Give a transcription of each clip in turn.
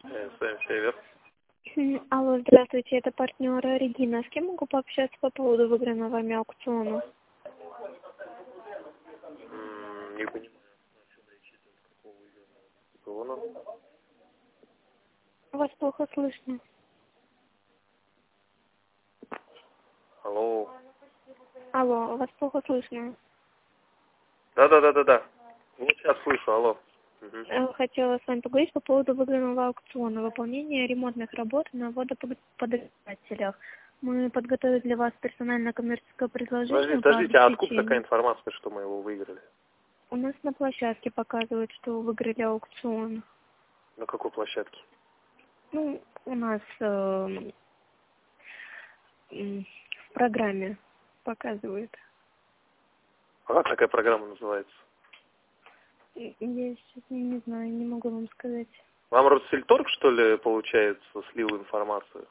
СМ Север. Алло, здравствуйте, это партнер Регина. С кем могу пообщаться по поводу выигранного вами аукциона? Не понимаю. Аукциона. Вас плохо слышно. Алло. Алло, вас плохо слышно. Да. Вот сейчас слышу, алло. Угу. Хотела с вами поговорить по поводу выигранного аукциона. Выполнение ремонтных работ на водоподготовителях. Мы подготовили для вас персональное коммерческое предложение. Подождите, а откуда такая информация, что мы его выиграли? У нас на площадке показывают, что вы выиграли аукцион. На какой площадке? Ну, у нас в программе показывают. А как такая программа называется? Я сейчас не знаю, не могу вам сказать. Вам Россельторг, что ли, получается, слил информацию?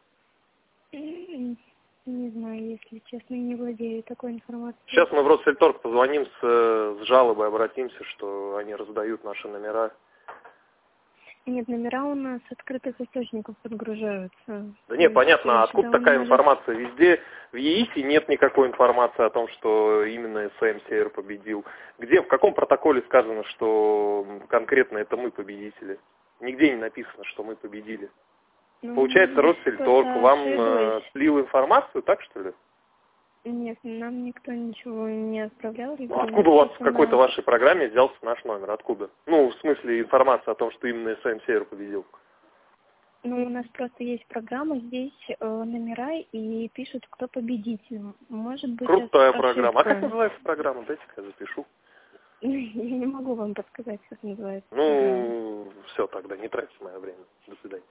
Не знаю, если честно, не владею такой информацией. Сейчас мы в Россельторг позвоним с жалобой, обратимся, что они раздают наши номера. Нет, номера у нас с открытых источников подгружаются. Да не, понятно, а откуда такая информация? Везде в ЕИСе нет никакой информации о том, что именно СМ Север победил. Где, в каком протоколе сказано, что конкретно это мы победители? Нигде не написано, что мы победили. Получается, Россельторг вам слил информацию, так что ли? Нет, нам никто ничего не отправлял. Ну, откуда у вас в какой-то вашей программе взялся наш номер? Откуда? Ну, в смысле, информация о том, что именно СМ Север победил. Ну, у нас просто есть программа, здесь номера и пишут, кто победитель. Может быть, крутая программа. А как называется программа? Дайте-ка я запишу. Я не могу вам подсказать, как называется. Ну, все тогда, не тратьте мое время. До свидания.